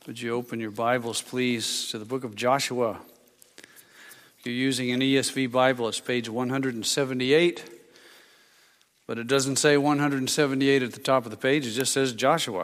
Would you open your Bibles, please, to the book of Joshua? If you're using an ESV Bible, it's page 178, but it doesn't say 178 at the top of the page, it just says Joshua.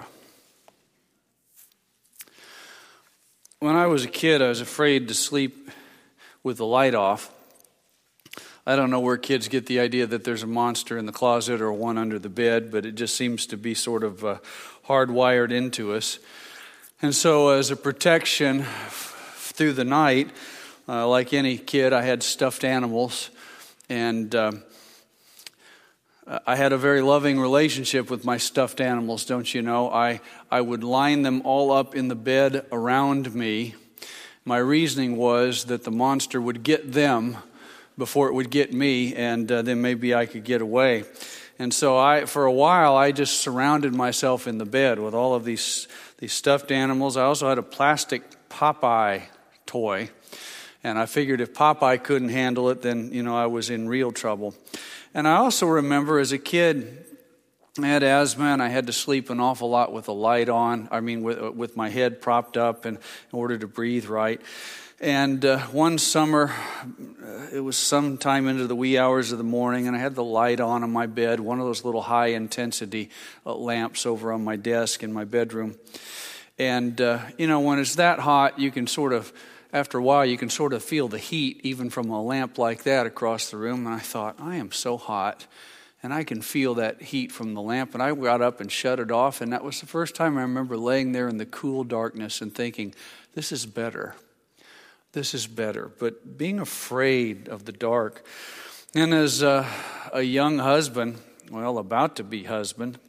When I was a kid, I was afraid to sleep with the light off. I don't know where kids get the idea that there's a monster in the closet or one under the bed, but it just seems to be sort of hardwired into us. And so as a protection through the night, like any kid, I had stuffed animals. And I had a very loving relationship with my stuffed animals, don't you know? I would line them all up in the bed around me. My reasoning was that the monster would get them before it would get me, and then maybe I could get away. And so for a while, I just surrounded myself in the bed with all of these stuffed animals. I also had a plastic Popeye toy. And I figured if Popeye couldn't handle it, then, I was in real trouble. And I also remember as a kid, I had asthma and I had to sleep an awful lot with the light on. With my head propped up in order to breathe right. And one summer, it was sometime into the wee hours of the morning, and I had the light on my bed, one of those little high-intensity lamps over on my desk in my bedroom. And, when it's that hot, you can after a while, you can sort of feel the heat even from a lamp like that across the room. And I thought, I am so hot, and I can feel that heat from the lamp. And I got up and shut it off, and that was the first time I remember laying there in the cool darkness and thinking, this is better. This is better. But being afraid of the dark. And as a young husband, about to be husband,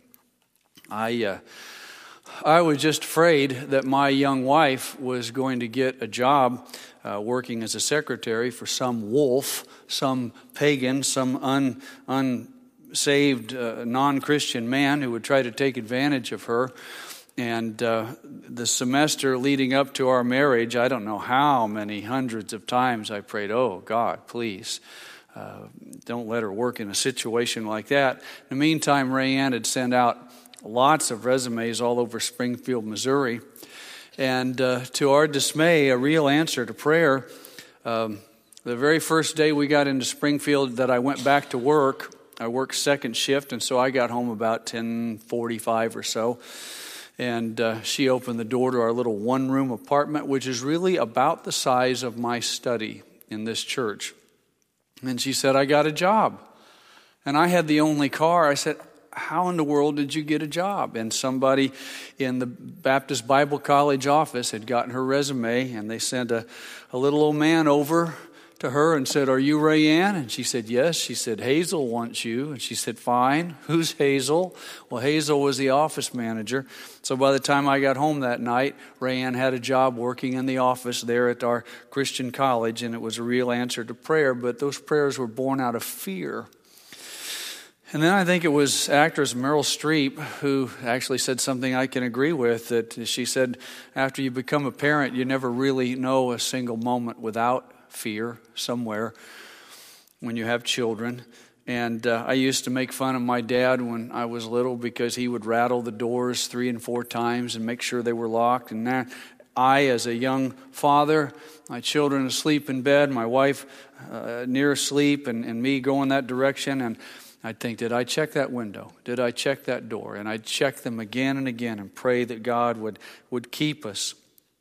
I was just afraid that my young wife was going to get a job working as a secretary for some wolf, some pagan, some unsaved, non-Christian man who would try to take advantage of her. And the semester leading up to our marriage, I don't know how many hundreds of times I prayed, oh, God, please, don't let her work in a situation like that. In the meantime, Rayanne had sent out lots of resumes all over Springfield, Missouri. And to our dismay, a real answer to prayer, the very first day we got into Springfield that I went back to work, I worked second shift, and so I got home about 10:45 or so. And she opened the door to our little one-room apartment, which is really about the size of my study in this church. And she said, I got a job. And I had the only car. I said, how in the world did you get a job? And somebody in the Baptist Bible College office had gotten her resume, and they sent a little old man over to her and said, are you Rayanne? And she said, yes. She said, Hazel wants you. And she said, fine. Who's Hazel? Well, Hazel was the office manager. So by the time I got home that night, Rayanne had a job working in the office there at our Christian college, and it was a real answer to prayer. But those prayers were born out of fear. And then I think it was actress Meryl Streep who actually said something I can agree with, that she said, after you become a parent, you never really know a single moment without fear somewhere when you have children. And I used to make fun of my dad when I was little because he would rattle the doors 3 and 4 times and make sure they were locked. And now I, as a young father, my children asleep in bed, my wife near asleep, and me going that direction, and I'd think, did I check that window? Did I check that door? And I'd check them again and again and pray that God would keep us.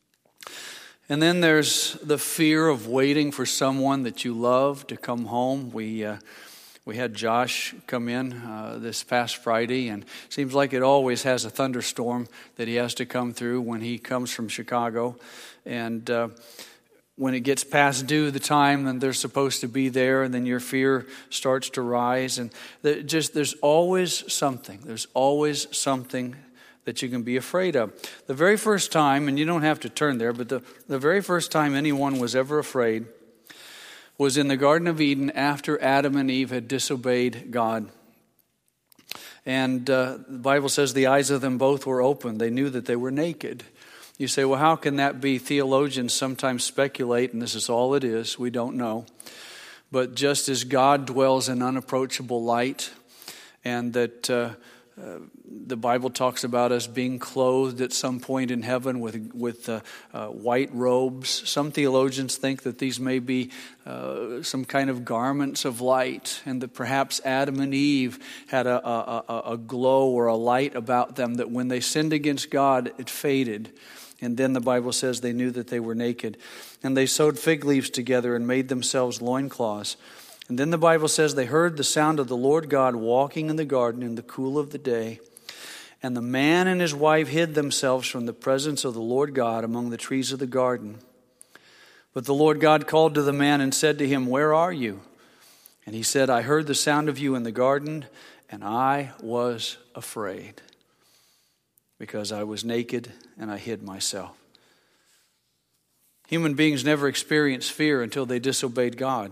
And then there's the fear of waiting for someone that you love to come home. We had Josh come in this past Friday, and it seems like it always has a thunderstorm that he has to come through when he comes from Chicago. And when it gets past due the time that they're supposed to be there, and then your fear starts to rise. And there's always something. There's always something that you can be afraid of. The very first time, and you don't have to turn there, but the very first time anyone was ever afraid was in the Garden of Eden after Adam and Eve had disobeyed God. And the Bible says the eyes of them both were open. They knew that they were naked. You say, well, how can that be? Theologians sometimes speculate, and this is all it is. We don't know. But just as God dwells in unapproachable light, and that The Bible talks about us being clothed at some point in heaven with white robes. Some theologians think that these may be some kind of garments of light, and that perhaps Adam and Eve had a glow or a light about them, that when they sinned against God, it faded. And then the Bible says they knew that they were naked. And they sewed fig leaves together and made themselves loincloths. And then the Bible says they heard the sound of the Lord God walking in the garden in the cool of the day. And the man and his wife hid themselves from the presence of the Lord God among the trees of the garden. But the Lord God called to the man and said to him, "Where are you?" And he said, "I heard the sound of you in the garden, and I was afraid, because I was naked and I hid myself." Human beings never experience fear until they disobeyed God.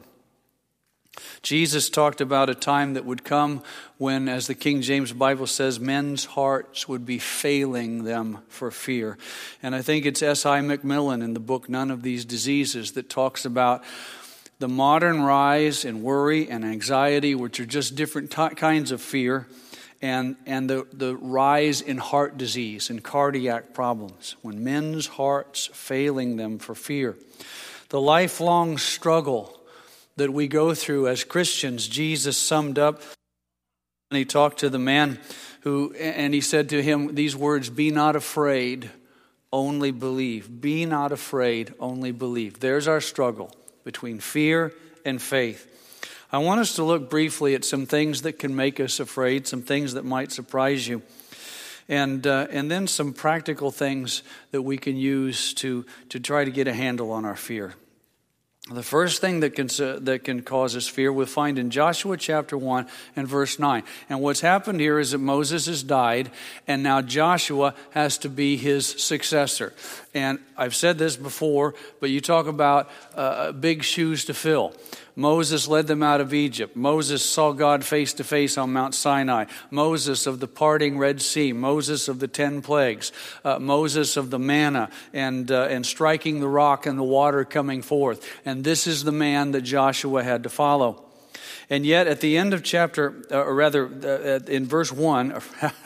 Jesus talked about a time that would come when, as the King James Bible says, men's hearts would be failing them for fear. And I think it's S.I. McMillan in the book None of These Diseases that talks about the modern rise in worry and anxiety, which are just different kinds of fear, and the rise in heart disease and cardiac problems, when men's hearts failing them for fear. The lifelong struggle that we go through as Christians, Jesus summed up, and he talked to the man and he said to him these words, "Be not afraid, only believe." Be not afraid, only believe. There's our struggle between fear and faith. I want us to look briefly at some things that can make us afraid, some things that might surprise you, and then some practical things that we can use to try to get a handle on our fear. The first thing that can cause us fear we'll find in Joshua chapter 1 and verse 9. And what's happened here is that Moses has died, and now Joshua has to be his successor. And I've said this before, but you talk about big shoes to fill. Moses led them out of Egypt. Moses saw God face to face on Mount Sinai. Moses of the parting Red Sea. Moses of the 10 plagues. Moses of the manna and striking the rock and the water coming forth. And this is the man that Joshua had to follow. And yet at the end of in verse 1,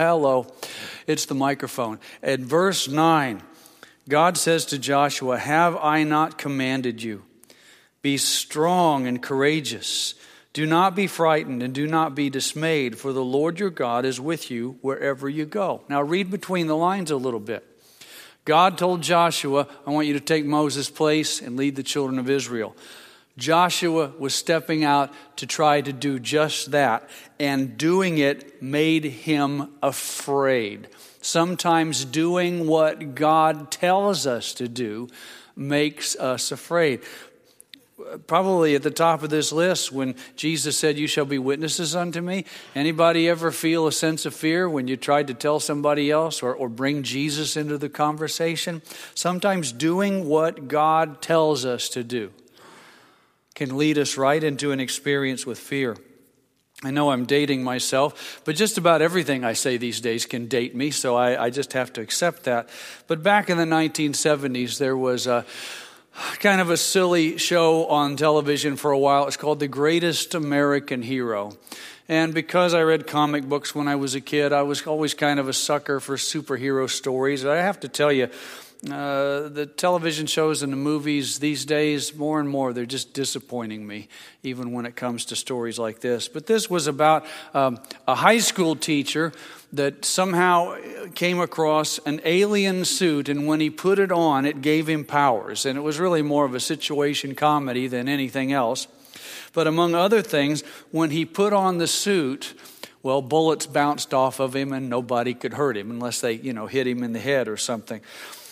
it's the microphone. At verse 9, God says to Joshua, "Have I not commanded you? Be strong and courageous. Do not be frightened and do not be dismayed, for the Lord your God is with you wherever you go." Now read between the lines a little bit. God told Joshua, "I want you to take Moses' place and lead the children of Israel." Joshua was stepping out to try to do just that, and doing it made him afraid. Sometimes doing what God tells us to do makes us afraid. Probably at the top of this list when Jesus said, "You shall be witnesses unto me." Anybody ever feel a sense of fear when you tried to tell somebody else or bring Jesus into the conversation? Sometimes doing what God tells us to do can lead us right into an experience with fear. I know I'm dating myself, but just about everything I say these days can date me, so I just have to accept that. But back in the 1970s, there was kind of a silly show on television for a while. It's called The Greatest American Hero. And because I read comic books when I was a kid, I was always kind of a sucker for superhero stories. I have to tell you, the television shows and the movies these days, more and more, they're just disappointing me, even when it comes to stories like this. But this was about a high school teacher that somehow came across an alien suit, and when he put it on, it gave him powers. And it was really more of a situation comedy than anything else. But among other things, when he put on the suit, well, bullets bounced off of him and nobody could hurt him unless they, hit him in the head or something.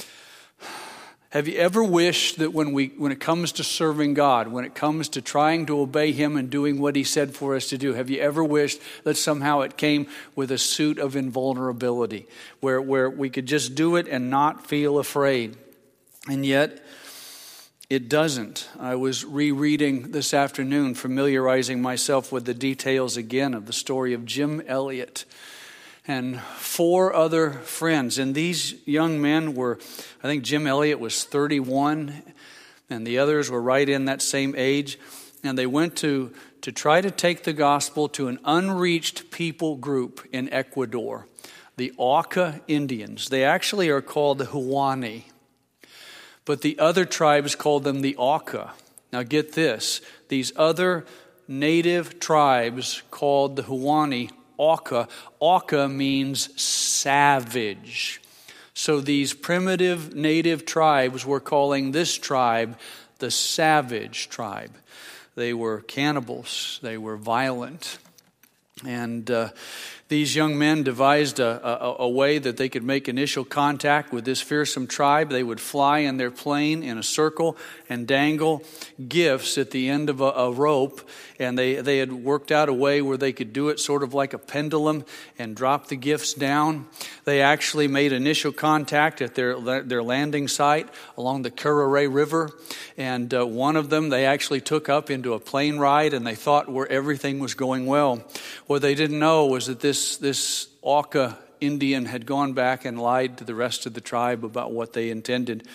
Have you ever wished that when it comes to serving God, when it comes to trying to obey Him and doing what He said for us to do, have you ever wished that somehow it came with a suit of invulnerability, where we could just do it and not feel afraid? And yet, it doesn't. I was rereading this afternoon, familiarizing myself with the details again of the story of Jim Elliot and 4 other friends. And these young men were, I think Jim Elliot was 31, and the others were right in that same age. and they went to try to take the gospel to an unreached people group in Ecuador, the Auca Indians. They actually are called the Huani, but the other tribes called them the Auca. Now get this, these other native tribes called the Huani Auca. Auca means savage. So these primitive native tribes were calling this tribe the savage tribe. They were cannibals. They were violent. And these young men devised a way that they could make initial contact with this fearsome tribe. They would fly in their plane in a circle and dangle gifts at the end of a rope. And they had worked out a way where they could do it sort of like a pendulum and drop the gifts down. They actually made initial contact at their landing site along the Curare River. And one of them they actually took up into a plane ride, and they thought where everything was going well. What they didn't know was that this Auca Indian had gone back and lied to the rest of the tribe about what they intended.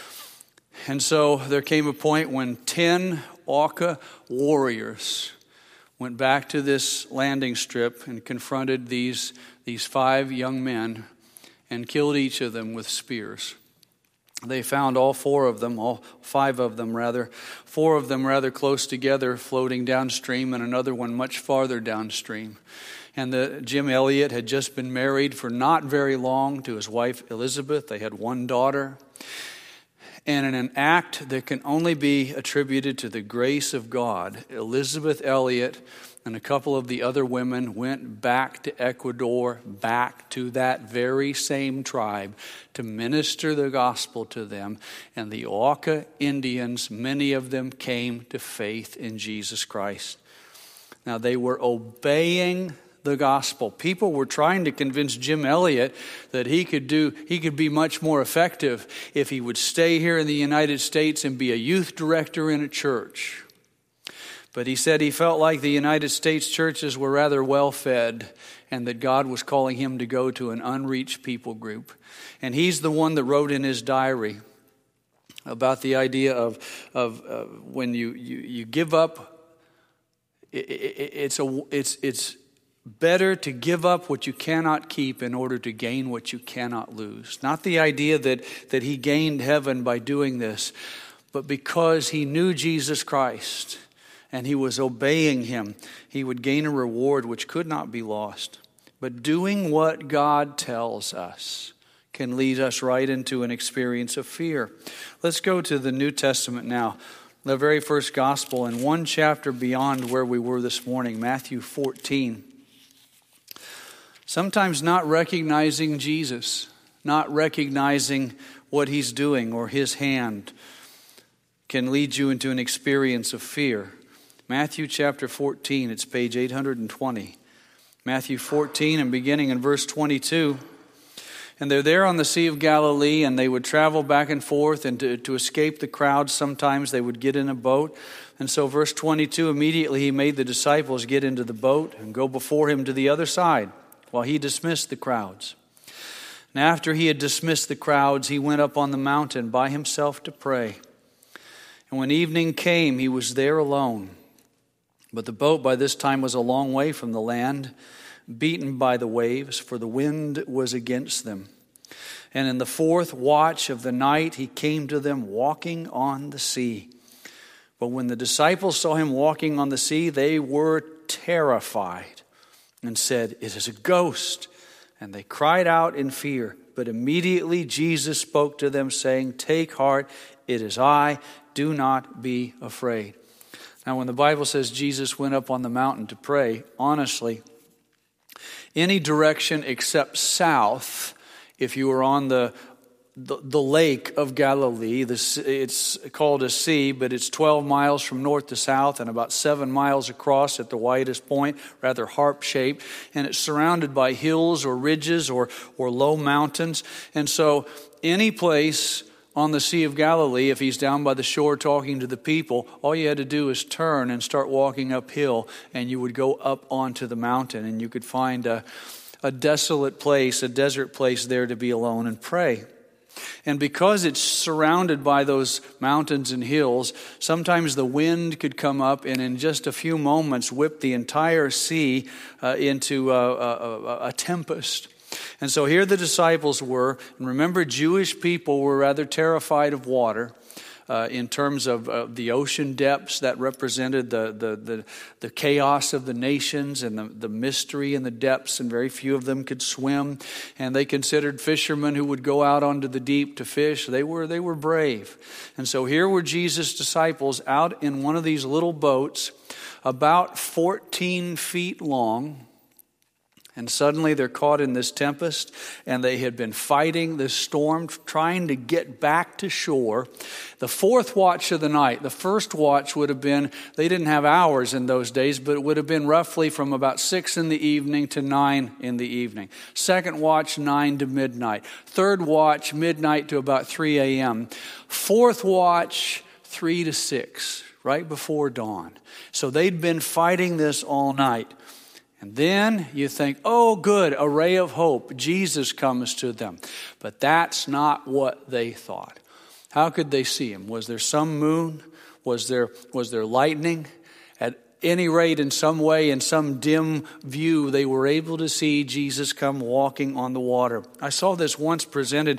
And so there came a point when 10 Auca warriors went back to this landing strip and confronted these 5 young men and killed each of them with spears. They found all 5 of them rather, 4 of them rather close together floating downstream, and another one much farther downstream. And Jim Elliot had just been married for not very long to his wife Elizabeth. They had 1 daughter. And in an act that can only be attributed to the grace of God, Elizabeth Elliot and a couple of the other women went back to Ecuador, back to that very same tribe, to minister the gospel to them. And the Auca Indians, many of them came to faith in Jesus Christ. Now they were obeying the gospel. People were trying to convince Jim Elliot that he could be much more effective if he would stay here in the United States and be a youth director in a church. But he said he felt like the United States churches were rather well fed, and that God was calling him to go to an unreached people group. And he's the one that wrote in his diary about the idea of when you give up. It's better to give up what you cannot keep in order to gain what you cannot lose. Not the idea that he gained heaven by doing this, but because he knew Jesus Christ and he was obeying him, he would gain a reward which could not be lost. But doing what God tells us can lead us right into an experience of fear. Let's go to the New Testament now. The very first gospel, and 1 chapter beyond where we were this morning, Matthew 14. Sometimes not recognizing Jesus, not recognizing what he's doing or his hand can lead you into an experience of fear. Matthew chapter 14, it's page 820. Matthew 14 and beginning in verse 22. And they're there on the Sea of Galilee, and they would travel back and forth, and to escape the crowds sometimes they would get in a boat. And so verse 22, immediately he made the disciples get into the boat and go before him to the other side, while he dismissed the crowds. And after he had dismissed the crowds, he went up on the mountain by himself to pray. And when evening came, he was there alone. But the boat by this time was a long way from the land, beaten by the waves, for the wind was against them. And in the 4th watch of the night, he came to them walking on the sea. But when the disciples saw him walking on the sea, they were terrified and said, "It is a ghost." And they cried out in fear. But immediately Jesus spoke to them, saying, "Take heart, it is I, do not be afraid." Now, when the Bible says Jesus went up on the mountain to pray, honestly, any direction except south, if you were on the lake of Galilee, it's called a sea, but it's 12 miles from north to south and about 7 miles across at the widest point, rather harp-shaped, and it's surrounded by hills or ridges or low mountains. And so any place on the Sea of Galilee, if he's down by the shore talking to the people, all you had to do is turn and start walking uphill, and you would go up onto the mountain, and you could find a desolate place, a desert place there to be alone and pray. And because it's surrounded by those mountains and hills, sometimes the wind could come up and in just a few moments whip the entire sea into a tempest. And so here the disciples were. And remember, Jewish people were rather terrified of water. In terms of the ocean depths, that represented the chaos of the nations and the mystery in the depths, and very few of them could swim. And they considered fishermen who would go out onto the deep to fish. They were brave. And so here were Jesus' disciples out in one of these little boats, about 14 feet long. And suddenly they're caught in this tempest, and they had been fighting this storm, trying to get back to shore. The fourth watch of the night, the first watch would have been, they didn't have hours in those days, but it would have been roughly from about 6 in the evening to 9 in the evening. Second watch, 9 to midnight. Third watch, midnight to about 3 a.m. Fourth watch, 3 to 6, right before dawn. So they'd been fighting this all night. And then you think, oh, good, a ray of hope. Jesus comes to them. But that's not what they thought. How could they see him? Was there some moon? Was there lightning? At any rate, in some way, in some dim view, they were able to see Jesus come walking on the water. I saw this once presented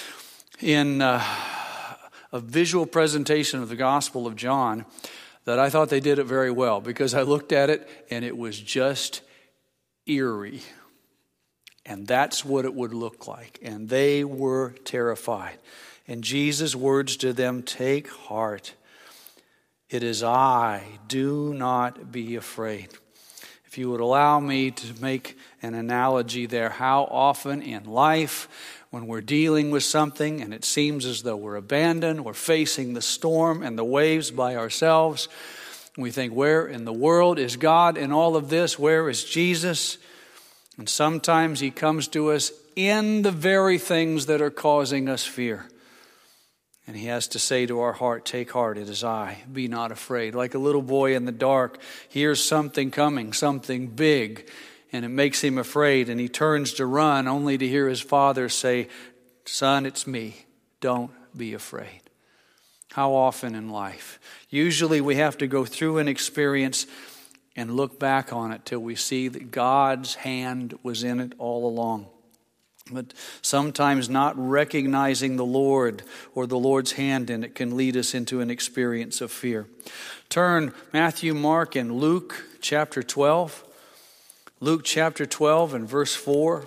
in a visual presentation of the Gospel of John that I thought they did it very well, because I looked at it and it was just eerie. And that's what it would look like. And they were terrified. And Jesus' words to them, take heart. It is I. Do not be afraid. If you would allow me to make an analogy there, how often in life, when we're dealing with something and it seems as though we're abandoned, we're facing the storm and the waves by ourselves, we think, where in the world is God in all of this? Where is Jesus? And sometimes he comes to us in the very things that are causing us fear. And he has to say to our heart, take heart, it is I. Be not afraid. Like a little boy in the dark hears something coming, something big, and it makes him afraid. And he turns to run only to hear his father say, son, it's me. Don't be afraid. How often in life? Usually we have to go through an experience and look back on it till we see that God's hand was in it all along. But sometimes not recognizing the Lord or the Lord's hand in it can lead us into an experience of fear. Turn Matthew, Mark, and Luke chapter 12. Luke chapter 12 and verse 4.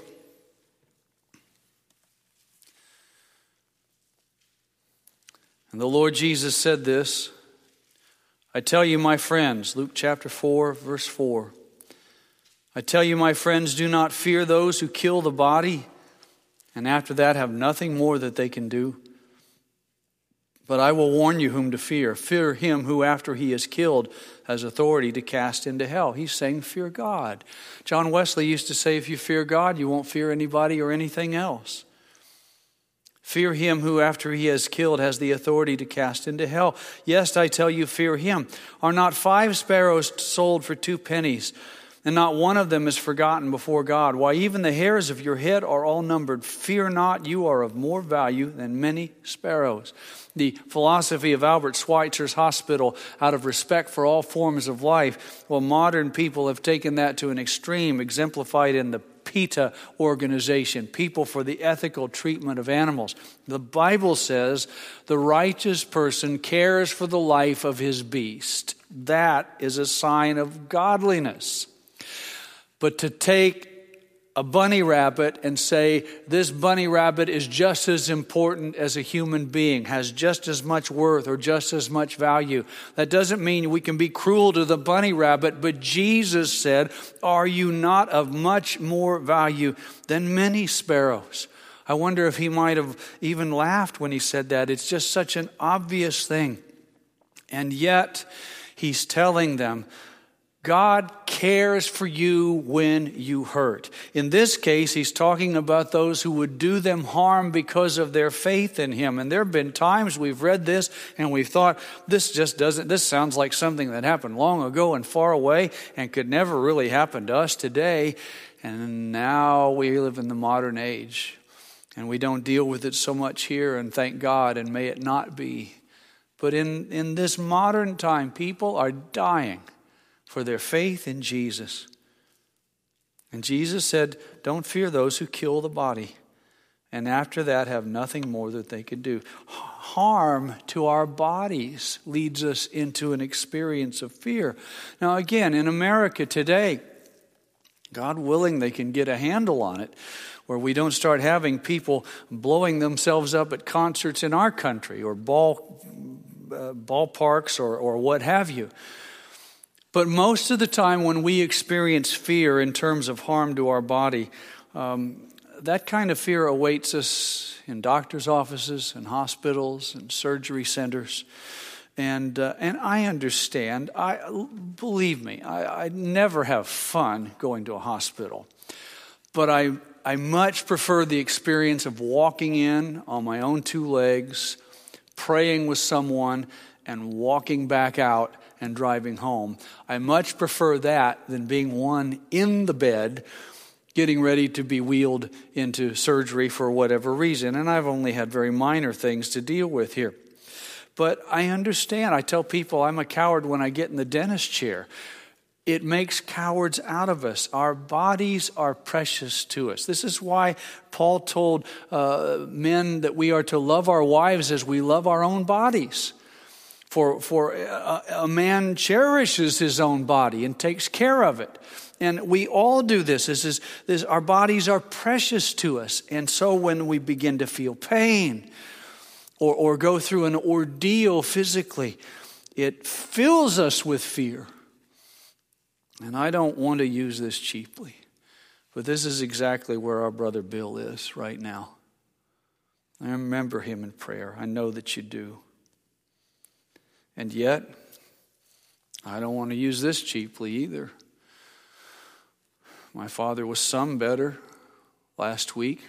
And the Lord Jesus said this, I tell you, my friends, Luke chapter 4, verse 4. I tell you, my friends, do not fear those who kill the body, and after that have nothing more that they can do. But I will warn you whom to fear. Fear him who, after he is killed, has authority to cast into hell. He's saying, fear God. John Wesley used to say, if you fear God, you won't fear anybody or anything else. Fear him who, after he has killed, has the authority to cast into hell. Yes, I tell you, fear him. Are not 5 sparrows sold for 2 pennies, and not one of them is forgotten before God? Why, even the hairs of your head are all numbered. Fear not, you are of more value than many sparrows. The philosophy of Albert Schweitzer's hospital, out of respect for all forms of life, well, modern people have taken that to an extreme, exemplified in the PETA organization, People for the Ethical Treatment of Animals. The Bible says the righteous person cares for the life of his beast. That is a sign of godliness. But to take a bunny rabbit and say this bunny rabbit is just as important as a human being, has just as much worth or just as much value, that doesn't mean we can be cruel to the bunny rabbit. But Jesus said, are you not of much more value than many sparrows? I wonder if he might have even laughed when he said that. It's just such an obvious thing. And yet he's telling them, God cares for you when you hurt. In this case, he's talking about those who would do them harm because of their faith in him. And there have been times we've read this and we've thought, this sounds like something that happened long ago and far away and could never really happen to us today. And now we live in the modern age. And we don't deal with it so much here, and thank God, and may it not be. But in this modern time, people are dying for their faith in Jesus. And Jesus said, don't fear those who kill the body, and after that have nothing more that they could do. Harm to our bodies leads us into an experience of fear. Now again, in America today, God willing, they can get a handle on it, where we don't start having people blowing themselves up at concerts in our country or ballparks or what have you. But most of the time when we experience fear in terms of harm to our body, that kind of fear awaits us in doctors' offices and hospitals and surgery centers. And I understand. Believe me, I never have fun going to a hospital. But I much prefer the experience of walking in on my own two legs, praying with someone, and walking back out and driving home. I much prefer that than being one in the bed, getting ready to be wheeled into surgery for whatever reason. And I've only had very minor things to deal with here. But I understand. I tell people I'm a coward when I get in the dentist chair. It makes cowards out of us. Our bodies are precious to us. This is why Paul told men that we are to love our wives as we love our own bodies. For a man cherishes his own body and takes care of it. And we all do this. Our bodies are precious to us. And so when we begin to feel pain or go through an ordeal physically, it fills us with fear. And I don't want to use this cheaply, but this is exactly where our brother Bill is right now. I remember him in prayer. I know that you do. And yet, I don't want to use this cheaply either. My father was some better last week,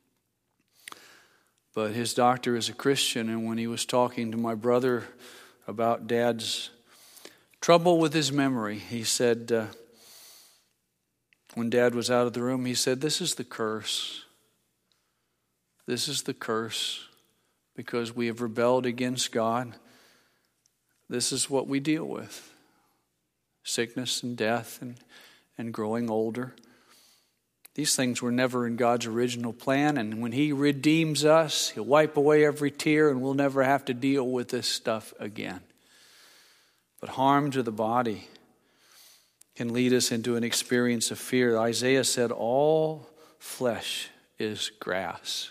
but his doctor is a Christian, and when he was talking to my brother about Dad's trouble with his memory, he said, when Dad was out of the room, he said, this is the curse. This is the curse because we have rebelled against God. This is what we deal with. Sickness and death and growing older. These things were never in God's original plan, and when He redeems us, He'll wipe away every tear and we'll never have to deal with this stuff again. But harm to the body can lead us into an experience of fear. Isaiah said, all flesh is grass.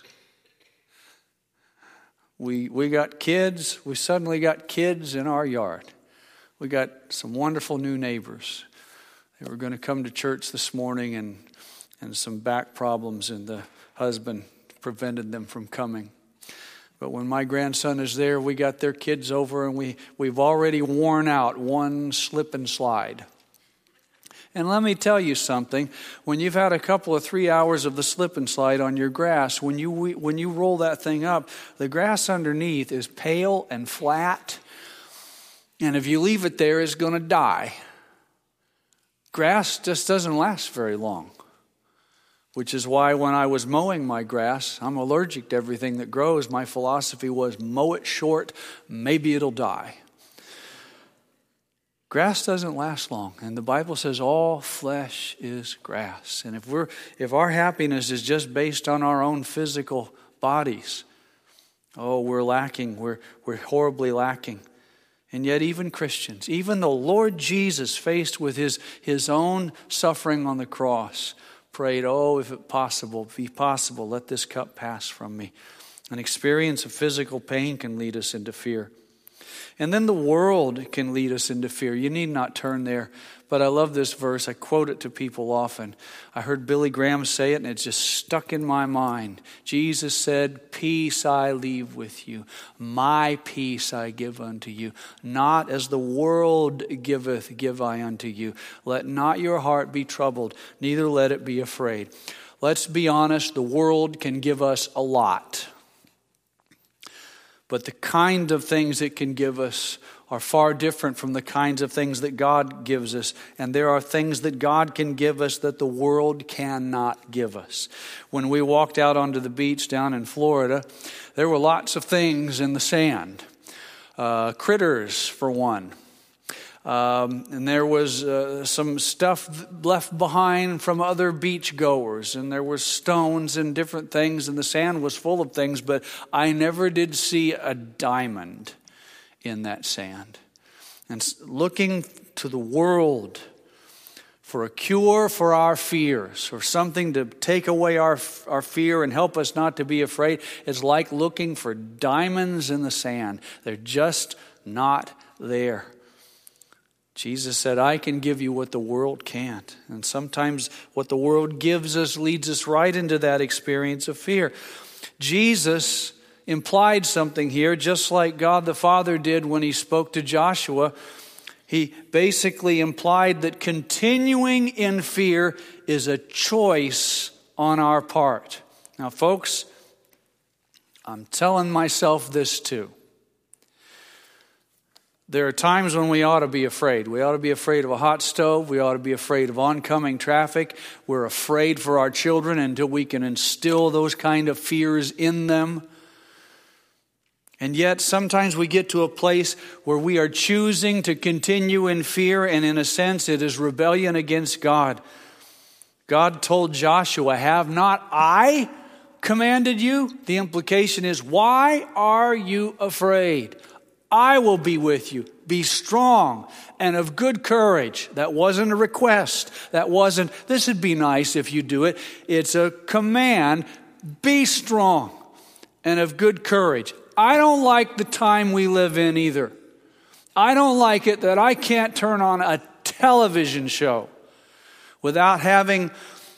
We got kids. We suddenly got kids in our yard. We got some wonderful new neighbors. They were going to come to church this morning, and some back problems, and the husband prevented them from coming. But when my grandson is there, we got their kids over, and we've already worn out one slip and slide. And let me tell you something. When you've had a couple of 3 hours of the slip and slide on your grass, when you roll that thing up, the grass underneath is pale and flat. And if you leave it there, it's going to die. Grass just doesn't last very long. Which is why when I was mowing my grass, I'm allergic to everything that grows. My philosophy was mow it short, maybe it'll die. Grass doesn't last long, and the Bible says all flesh is grass. And if our happiness is just based on our own physical bodies, we're lacking. We're horribly lacking. And yet even Christians, even the Lord Jesus faced with his own suffering on the cross, prayed, if it be possible, let this cup pass from me. An experience of physical pain can lead us into fear. And then the world can lead us into fear. You need not turn there, but I love this verse. I quote it to people often. I heard Billy Graham say it, and it just stuck in my mind. Jesus said, peace I leave with you. My peace I give unto you. Not as the world giveth, give I unto you. Let not your heart be troubled, neither let it be afraid. Let's be honest, the world can give us a lot. But the kind of things it can give us are far different from the kinds of things that God gives us. And there are things that God can give us that the world cannot give us. When we walked out onto the beach down in Florida, there were lots of things in the sand. Critters, for one. And there was some stuff left behind from other beach goers. And there were stones and different things. And the sand was full of things. But I never did see a diamond in that sand. And looking to the world for a cure for our fears, or something to take away our fear and help us not to be afraid, is like looking for diamonds in the sand. They're just not there. Jesus said, I can give you what the world can't. And sometimes what the world gives us leads us right into that experience of fear. Jesus implied something here, just like God the Father did when he spoke to Joshua. He basically implied that continuing in fear is a choice on our part. Now, folks, I'm telling myself this too. There are times when we ought to be afraid. We ought to be afraid of a hot stove. We ought to be afraid of oncoming traffic. We're afraid for our children until we can instill those kind of fears in them. And yet sometimes we get to a place where we are choosing to continue in fear, and in a sense it is rebellion against God. God told Joshua, have not I commanded you? The implication is, why are you afraid? I will be with you. Be strong and of good courage. That wasn't a request. That wasn't, this would be nice if you do it. It's a command. Be strong and of good courage. I don't like the time we live in either. I don't like it that I can't turn on a television show without having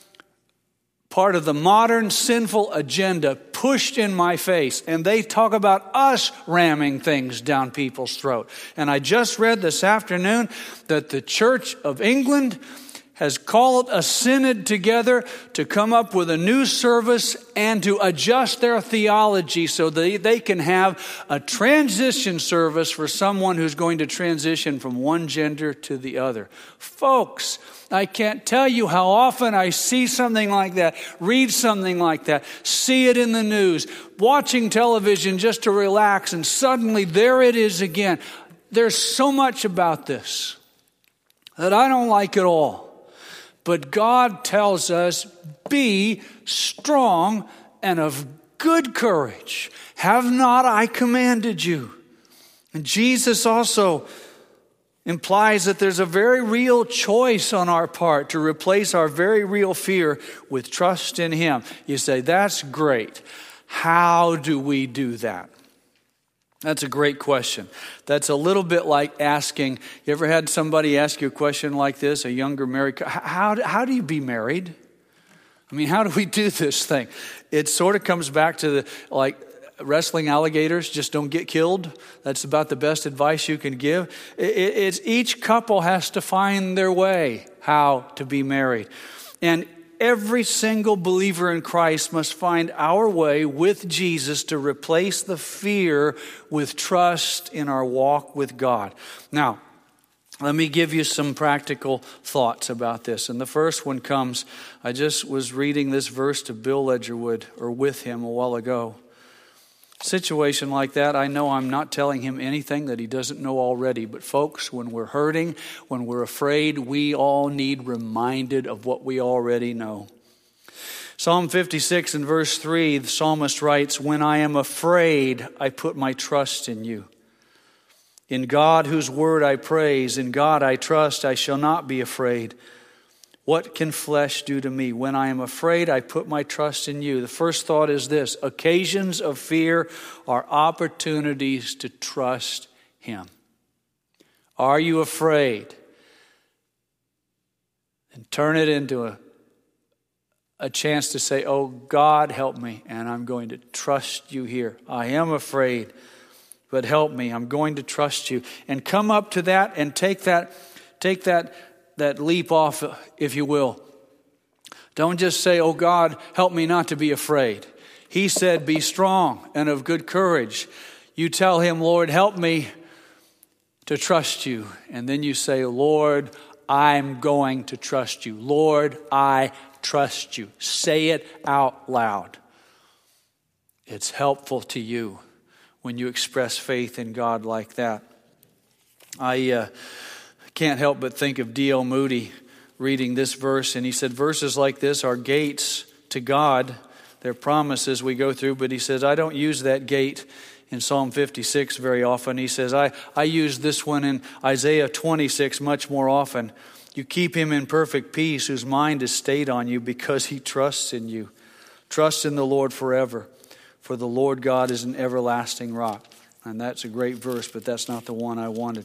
part of the modern sinful agenda pushed in my face. And they talk about us ramming things down people's throat. And I just read this afternoon that the Church of England has called a synod together to come up with a new service and to adjust their theology so that they can have a transition service for someone who's going to transition from one gender to the other. Folks, I can't tell you how often I see something like that, read something like that, see it in the news, watching television just to relax, and suddenly there it is again. There's so much about this that I don't like at all. But God tells us, be strong and of good courage. Have not I commanded you? And Jesus also implies that there's a very real choice on our part to replace our very real fear with trust in Him. You say, that's great. How do we do that? That's a great question. That's a little bit like asking, you ever had somebody ask you a question like this, a younger married couple, how do you be married? I mean, how do we do this thing? It sort of comes back to wrestling alligators, just don't get killed. That's about the best advice you can give. It's each couple has to find their way how to be married. And every single believer in Christ must find our way with Jesus to replace the fear with trust in our walk with God. Now, let me give you some practical thoughts about this. And the first one comes, I just was reading this verse to Bill Ledgerwood, or with him a while ago. Situation like that, I know I'm not telling him anything that he doesn't know already. But folks, when we're hurting, when we're afraid, we all need reminded of what we already know. Psalm 56 and verse 3, the psalmist writes, when I am afraid, I put my trust in you. In God, whose word I praise, in God I trust, I shall not be afraid. What can flesh do to me? When I am afraid, I put my trust in you. The first thought is this: occasions of fear are opportunities to trust Him. Are you afraid? And turn it into a chance to say, oh, God, help me, and I'm going to trust you here. I am afraid, but help me. I'm going to trust you. And come up to that and take that leap off, if you will. Don't just say, oh God, help me not to be afraid. He said, be strong and of good courage. You tell him, Lord, help me to trust you. And then you say, Lord, I'm going to trust you. Lord, I trust you. Say it out loud. It's helpful to you when you express faith in God like that. I can't help but think of D.L. Moody reading this verse, and he said, verses like this are gates to God. They're promises we go through, but he says, I don't use that gate in Psalm 56 very often. He says, I use this one in Isaiah 26 much more often. You keep him in perfect peace whose mind is stayed on you because he trusts in you. Trust in the Lord forever, for the Lord God is an everlasting rock. And that's a great verse, but that's not the one I wanted.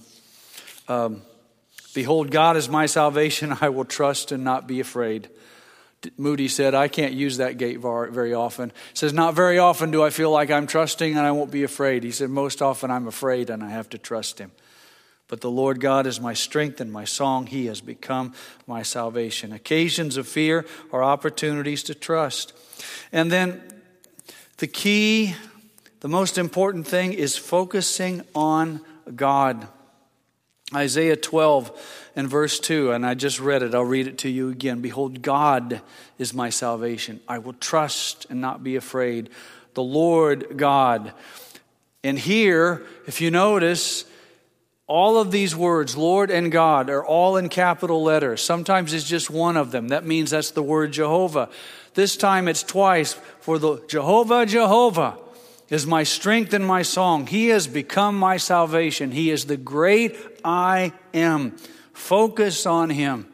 Behold, God is my salvation. I will trust and not be afraid. Moody said, I can't use that gate very often. He says, not very often do I feel like I'm trusting and I won't be afraid. He said, most often I'm afraid and I have to trust him. But the Lord God is my strength and my song. He has become my salvation. Occasions of fear are opportunities to trust. And then the key, the most important thing is focusing on God. Isaiah 12 and verse 2, and I just read it. I'll read it to you again. Behold, God is my salvation. I will trust and not be afraid. The Lord God. And here, if you notice, all of these words, Lord and God, are all in capital letters. Sometimes it's just one of them. That means that's the word Jehovah. This time it's twice. For the Jehovah is my strength and my song. He has become my salvation. He is the great I am. Focus on him.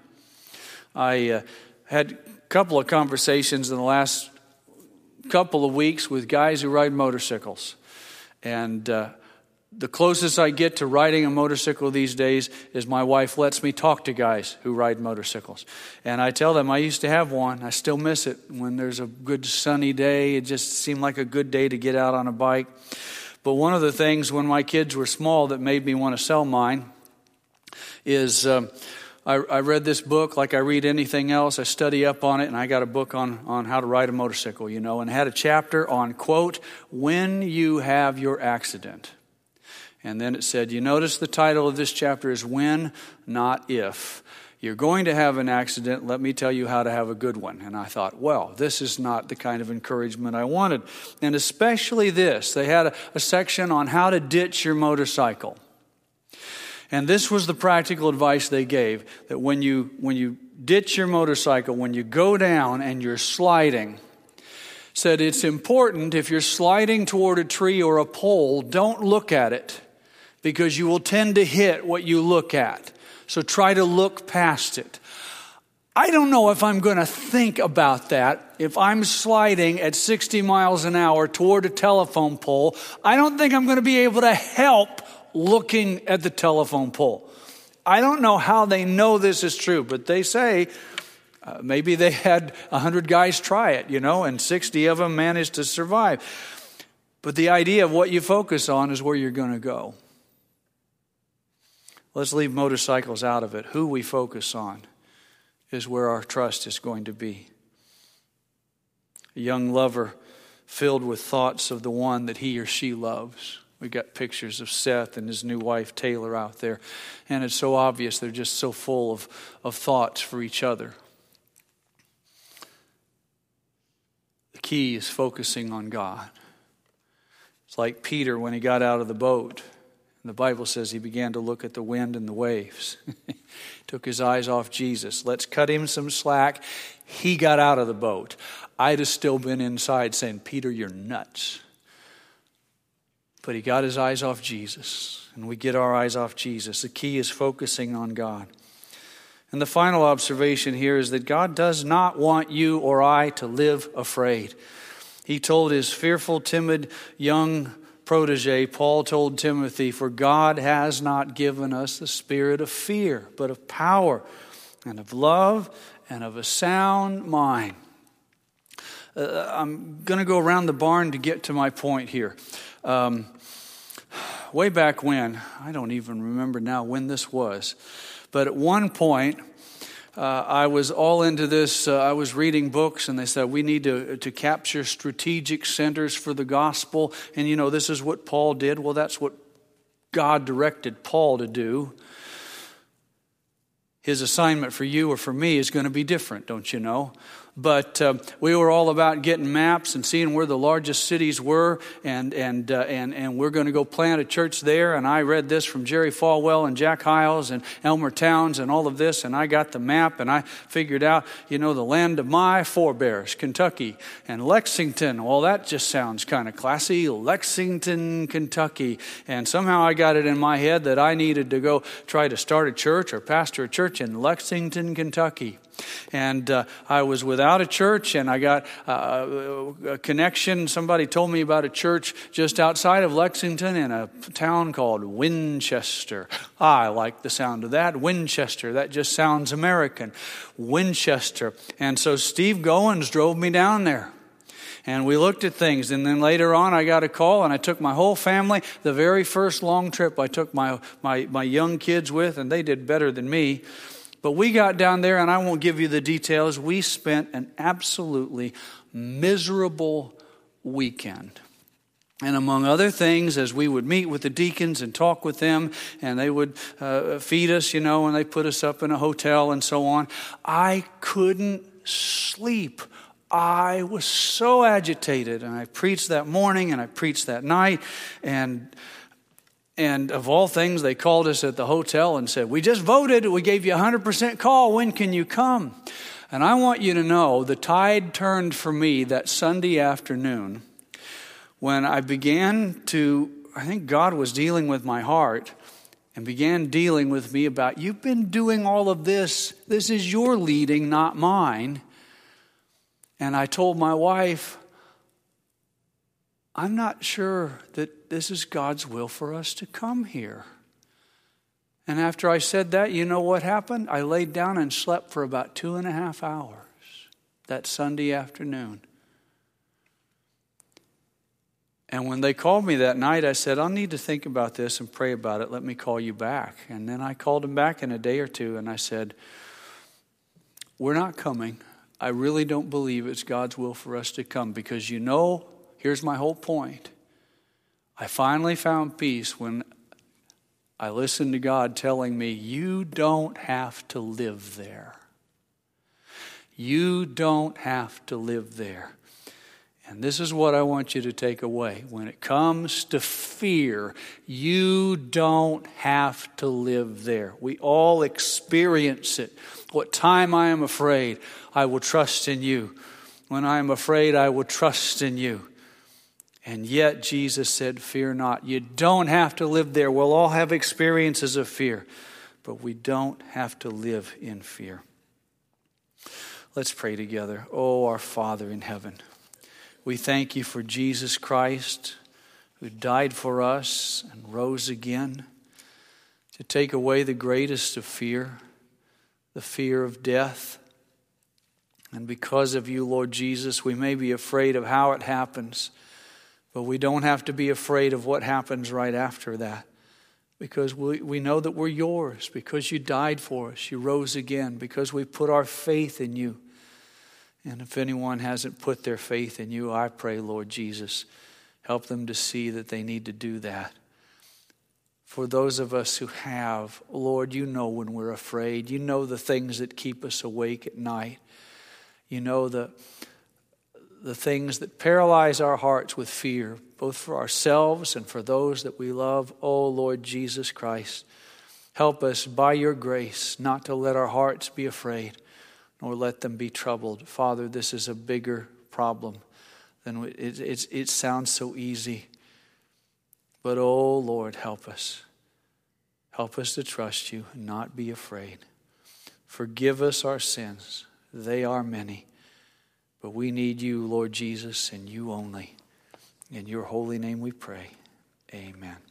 I had a couple of conversations in the last couple of weeks with guys who ride motorcycles. And the closest I get to riding a motorcycle these days is my wife lets me talk to guys who ride motorcycles. And I tell them I used to have one. I still miss it. When there's a good sunny day, it just seemed like a good day to get out on a bike. But one of the things when my kids were small that made me want to sell mine is I read this book like I read anything else. I study up on it, and I got a book on how to ride a motorcycle, and it had a chapter on, quote, when you have your accident. And then it said, you notice the title of this chapter is When, Not If. You're going to have an accident. Let me tell you how to have a good one. And I thought, well, this is not the kind of encouragement I wanted. And especially this. They had a section on how to ditch your motorcycle. And this was the practical advice they gave. That when you ditch your motorcycle, when you go down and you're sliding, said it's important if you're sliding toward a tree or a pole, don't look at it. Because you will tend to hit what you look at. So try to look past it. I don't know if I'm going to think about that. If I'm sliding at 60 miles an hour toward a telephone pole, I don't think I'm going to be able to help looking at the telephone pole. I don't know how they know this is true, but they say maybe they had 100 guys try it, and 60 of them managed to survive. But the idea of what you focus on is where you're going to go. Let's leave motorcycles out of it. Who we focus on is where our trust is going to be. A young lover filled with thoughts of the one that he or she loves. We got pictures of Seth and his new wife Taylor out there. And it's so obvious they're just so full of thoughts for each other. The key is focusing on God. It's like Peter when he got out of the boat. And the Bible says he began to look at the wind and the waves. Took his eyes off Jesus. Let's cut him some slack. He got out of the boat. I'd have still been inside saying, Peter, you're nuts. But he got his eyes off Jesus. And we get our eyes off Jesus. The key is focusing on God. And the final observation here is that God does not want you or I to live afraid. He told his fearful, timid, young protege, Paul told Timothy, for God has not given us the spirit of fear, but of power and of love and of a sound mind. I'm going to go around the barn to get to my point here. Way back when, I don't even remember now when this was, but at one point, I was all into this. I was reading books, and they said we need to capture strategic centers for the gospel. And this is what Paul did. Well, that's what God directed Paul to do. His assignment for you or for me is going to be different, don't you know? But we were all about getting maps and seeing where the largest cities were, and we're going to go plant a church there. And I read this from Jerry Falwell and Jack Hiles and Elmer Towns and all of this, and I got the map, and I figured out, the land of my forebears, Kentucky, and Lexington. Well, that just sounds kind of classy, Lexington, Kentucky. And somehow I got it in my head that I needed to go try to start a church or pastor a church in Lexington, Kentucky. And I was without a church, and I got a connection. Somebody told me about a church just outside of Lexington in a town called Winchester. I like the sound of that. Winchester, that just sounds American. Winchester. And so Steve Goins drove me down there. And we looked at things, and then later on I got a call, and I took my whole family. The very first long trip I took my young kids with, and they did better than me. But we got down there, and I won't give you the details. We spent an absolutely miserable weekend. And among other things, as we would meet with the deacons and talk with them, and they would feed us, and they put us up in a hotel and so on, I couldn't sleep. I was so agitated, and I preached that morning, and I preached that night, and of all things, they called us at the hotel and said, we just voted. We gave you a 100% call. When can you come? And I want you to know the tide turned for me that Sunday afternoon when I began to, I think God was dealing with my heart and began dealing with me about, you've been doing all of this. This is your leading, not mine. And I told my wife, I'm not sure that this is God's will for us to come here. And after I said that, you know what happened? I laid down and slept for about 2.5 hours that Sunday afternoon. And when they called me that night, I said, I'll need to think about this and pray about it. Let me call you back. And then I called him back in a day or two, and I said, we're not coming. I really don't believe it's God's will for us to come because here's my whole point. I finally found peace when I listened to God telling me, you don't have to live there. You don't have to live there. And this is what I want you to take away. When it comes to fear, you don't have to live there. We all experience it. What time I am afraid, I will trust in you. When I am afraid, I will trust in you. And yet Jesus said, fear not. You don't have to live there. We'll all have experiences of fear, but we don't have to live in fear. Let's pray together. Oh, our Father in heaven, we thank you for Jesus Christ who died for us and rose again to take away the greatest of fear, the fear of death. And because of you, Lord Jesus, we may be afraid of how it happens, but we don't have to be afraid of what happens right after that, because we know that we're yours, because you died for us, you rose again, because we put our faith in you. And if anyone hasn't put their faith in you, I pray, Lord Jesus, help them to see that they need to do that. For those of us who have, Lord, you know when we're afraid. You know the things that keep us awake at night. You know the things that paralyze our hearts with fear, both for ourselves and for those that we love. Oh, Lord Jesus Christ, help us by your grace not to let our hearts be afraid, nor let them be troubled. Father, this is a bigger problem than it sounds so easy. But oh, Lord, help us. Help us to trust you and not be afraid. Forgive us our sins. They are many. But we need you, Lord Jesus, and you only. In your holy name we pray. Amen.